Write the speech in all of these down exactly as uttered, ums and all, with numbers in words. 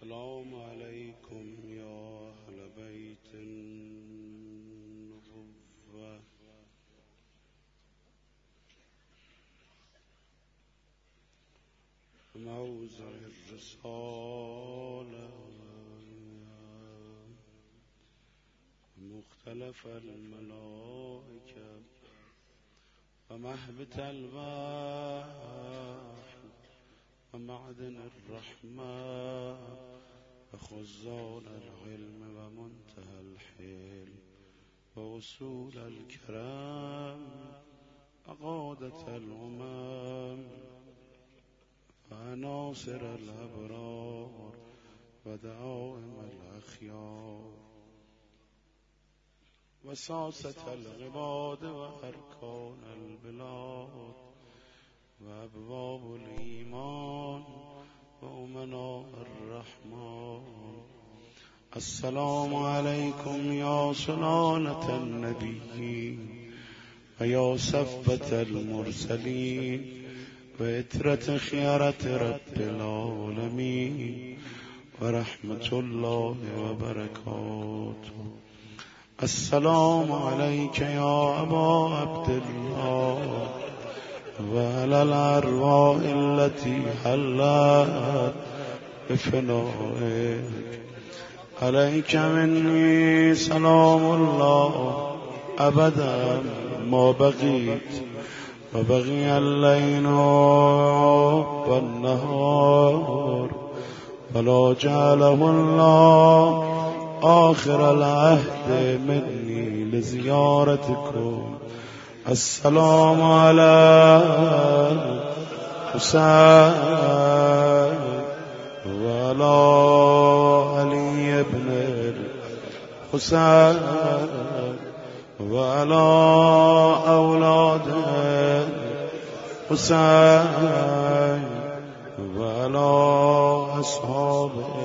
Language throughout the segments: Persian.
السلام عليكم يا أهل بيت النبوة موضع الرسالة مختلف الملائكة ومهبط الوحي ومعدن الرحمة وخزان العلم ومنتهى الحلم ووصول الكرام وقادة الأمم وعناصر الأبرار ودعائم الأخيار وساسة العباد وأركان البلاد وأبواب الإيمان وأمناء الرحمن. السلام عليكم يا سلالة النبيين ويا صفة المرسلين وإترة خيرة رب العالمين ورحمة الله وبركاته. السلام عليك يا أبا عبد الله وعلى الأرواح التي حلت بفنائك. عليك مني سلام الله أبدا ما بقيت وبقي الليل والنهار فلا جعله الله آخر العهد مني لزيارتكم. السلام على حسين وعلى علي بن الحسين وعلى أولاد حسين وعلى أصحابه.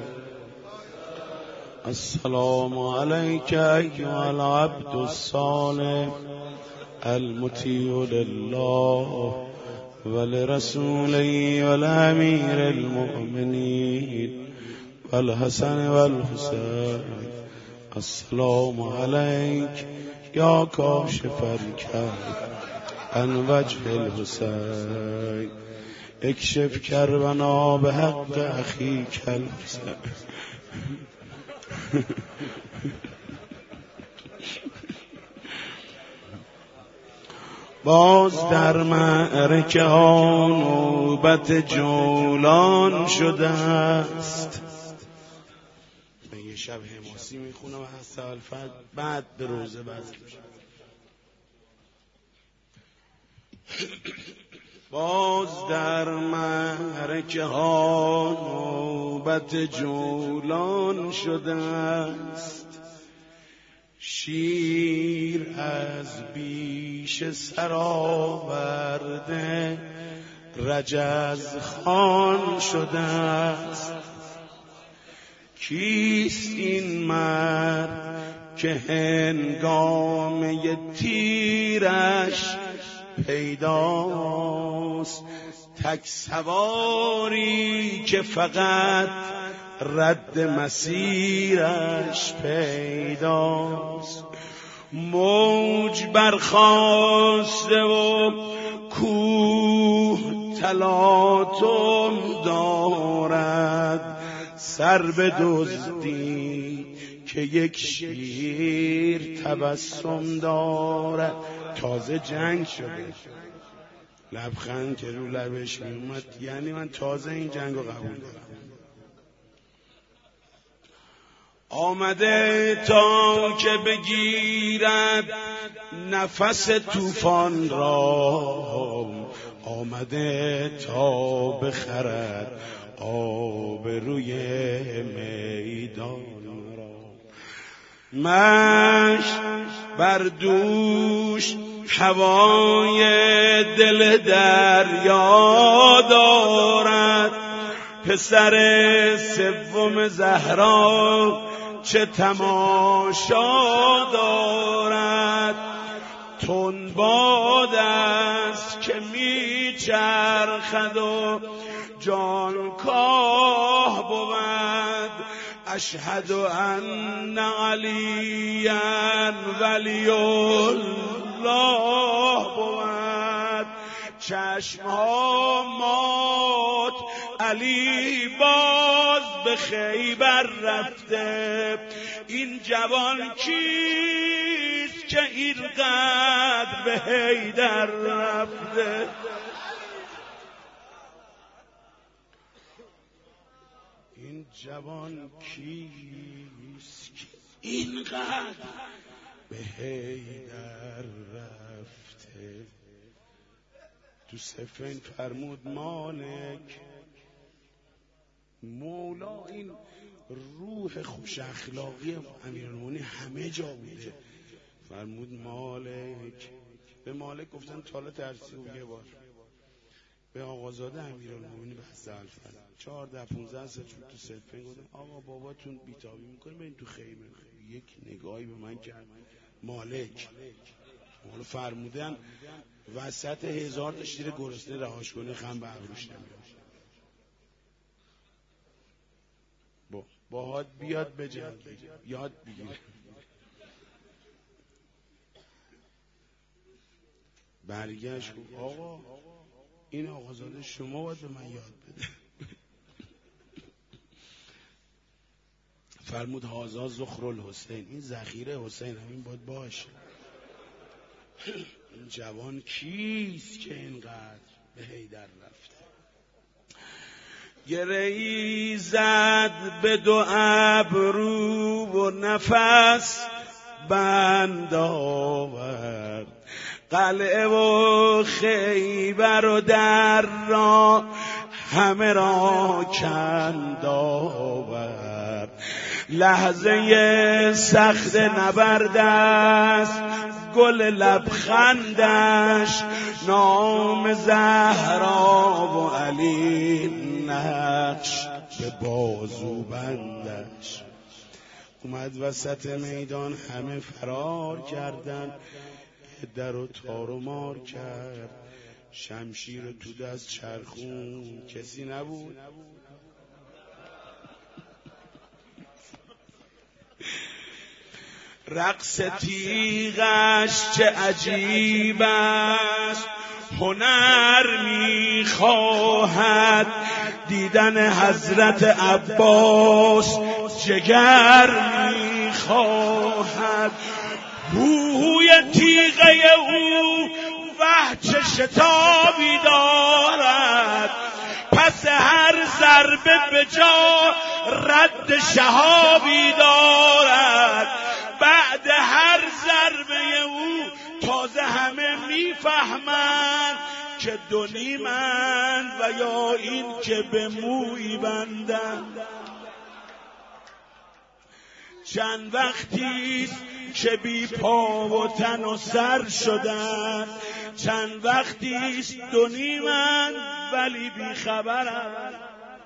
السلام عليك أيها العبد الصالح المطيع لله ولرسوله والأمير المؤمنين والحسن والحسين. السلام عليك يا كاشف الكرب عن وجه الحسين اكشف كربنا بحق أخيك الحسين. باز در معرکه ها نوبت جولان شده است. من یه شب حماسی میخونم و هست الفجر بعد به روزه بزن. باز در معرکه ها نوبت جولان شده است. شیر از بیش سراورده رجز خان شده است. کیست این مرد که هنگامه تیرش پیداست؟ تک سواری که فقط رد مسیرش پیداست. موج برخاسته و کوه تلاطم دارد. سر به دزدی که یک شیر تبسم دارد. تازه جنگ شده، لبخند که رو لبش میومد یعنی من تازه این جنگ رو قبول دارم. آمده تا که بگیرد نفس طوفان را. آمده تا بخرد آب روی میدان را. مشت بر دوش هوای دل دریا دارد. پسر سوم زهرا چه تماشا دارد. تند باد است که می چرخد و جانکاه بود. اشهد ان علیا ولی الله بود. چشمها مات، علی باز به خیبر رفته. این جوان کیست که اینقدر به حیدر رفته؟ این جوان کیست که اینقدر به حیدر رفته؟ تو صفین فرمود مالک مولا. این روح خوش اخلاقی امیرالمومنین همه جا بوده. فرمود مالک. به مالک گفتن تالا ترسی و یه بار به آقازاده امیرالمومنین به حضرت الفضل چهارده پونزده سال تو صفین گفتن آقا باباتون بیتابی میکنه برین تو خیمه. یک نگاهی به من کرد مالک. مولا فرمودن وسط هزار تا شیر گرسنه رهاش کنه خم به ابروش نمیاد. با باهات بیاد به جنگ یاد بگیره. برگشت گفت آقا این آقازاده شما باید به من یاد بده. فرمود هازا زخر الحسین. این ذخیره حسین همین باید باشه. این جوان کیست که اینقدر به حیدر رفته؟ گره‌ای زد به دو ابرو و نفس بند آورد. قلعه و خیبر و در را همه را کند آورد. لحظه سخت نبرد است گل لبخندش، نام زهرا و علی نقش به بازو بندش. اومد وسط میدان همه فرار کردن، در و تار و مار کرد. شمشیر تو دست چرخون کسی نبود. رقص تیغش چه عجیب است، هنر میخواهد دیدن حضرت عباس، جگر میخواهد. بوی تیغه او وحش شتابی دارد، پس هر ضربه به جا رد شهابی دارد. بعد هر ضربه او تازه همه میفهمند که دو نیمند و یا این که به مویی بندند. چند وقتیست که بی پا و تن و سر شدند، چند وقتیست دو نیمند ولی بی خبرند.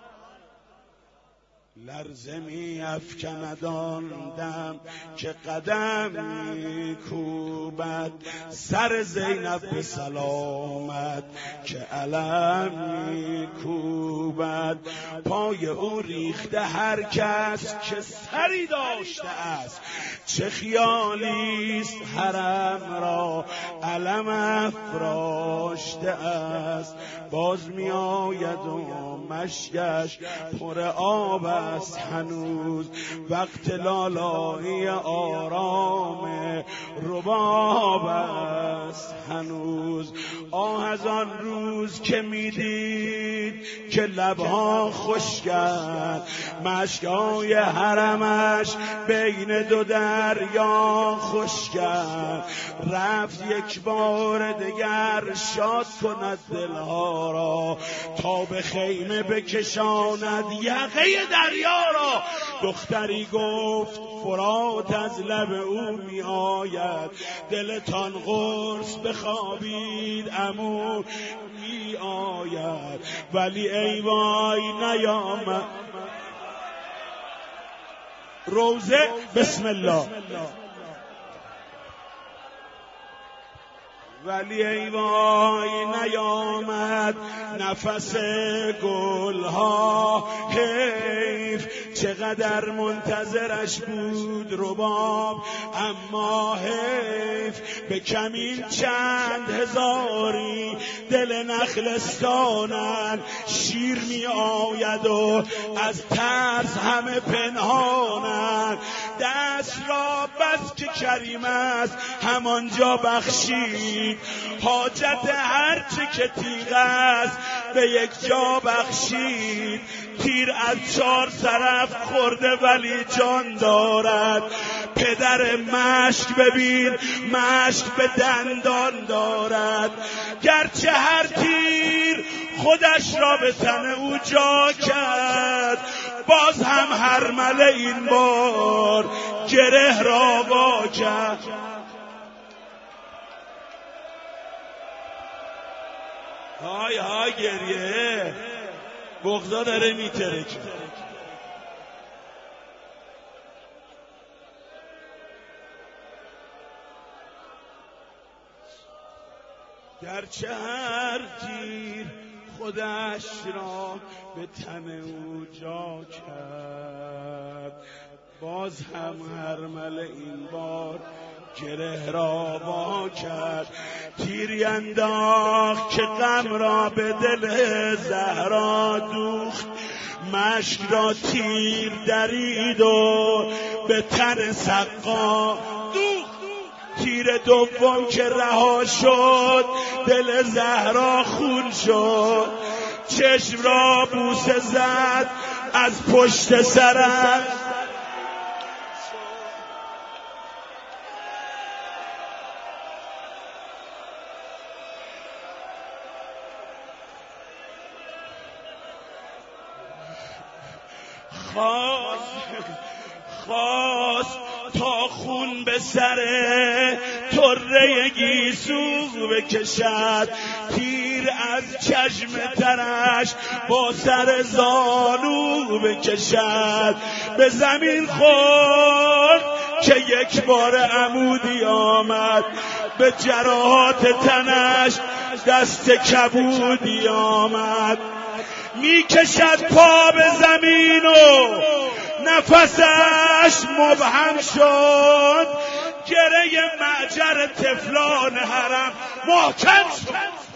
لرزه می افکند آن دم که قدم می کوبد، سر زینب به سلامت که علم می کوبد. پای او ریخته هر کس که سری داشته است، چه خیالیست حرم را علم افراشته است. باز می آید و مشکش پر آب است هنوز، وقت لالایی آرام رباب است هنوز. آه از آن روز که میدید که لبها خشکند، مشکای حرمش بین دو دریا خشکند. رفت یک بار دگر شاد کند دلها را، تا به خیمه بکشاند یقه دریا را. دختری گفت فرات از لب او می آید، دلتان قرص بخوابید عمو می آید. ولی ای وای نیامد. روزه بسم الله. ولی ای وای نیامد نفس گلها، حیف چقدر منتظرش بود رباب، اما حیف به کمین چند هزاری دل نخلستانن شیر می آید و از ترس همه پنهانن. دست را بس که کریم است همانجا بخشید، حاجت هرچه که تیغ است به یک جا بخشید. تیر از چار طرف خورده ولی جان دارد، پدر مشک ببین مشک به دندان دارد. گرچه هر تیر خودش را به تن او جا کرد، باز هم هر مله این بار گره را وا کرد. های های گریه بغضا داره میترکه. گرچه هر تیر خودش را به تن او جا کرد، باز هم هر مله این بار گره را وا کرد. تیری انداخت که غم را به دل زهرا دوخت، مشک را تیر درید و به تن سقا دوخت. تیر دوم که رها شد دل زهرا خون شد، چشم را بوسه زد از پشت سرش. خواست خواست تا خون به سر طره گیسو بکشد، تیر از چشم ترش با سر زانو بکشد. به زمین خورد که یک بار عمودی آمد، به جراحات تنش دست کبودی آمد. می کشد پا به زمین و نفسش مبهم شد، گره معجر تفلان حرم محکم شد.